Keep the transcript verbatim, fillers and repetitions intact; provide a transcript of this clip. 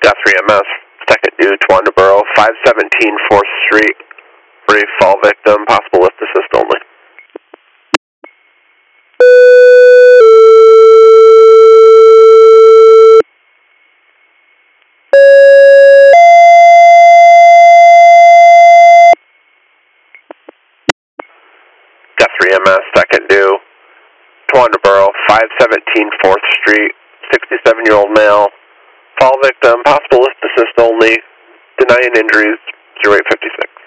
Got three M S, second due, Towanda five seventeen fourth Street. Brief fall victim, possible lift assist only. Got three M S, second due, Towanda five seventeen fourth Street, sixty-seven year old male. Fall victim, possible lift assist only, denying injuries, zero eight fifty-six.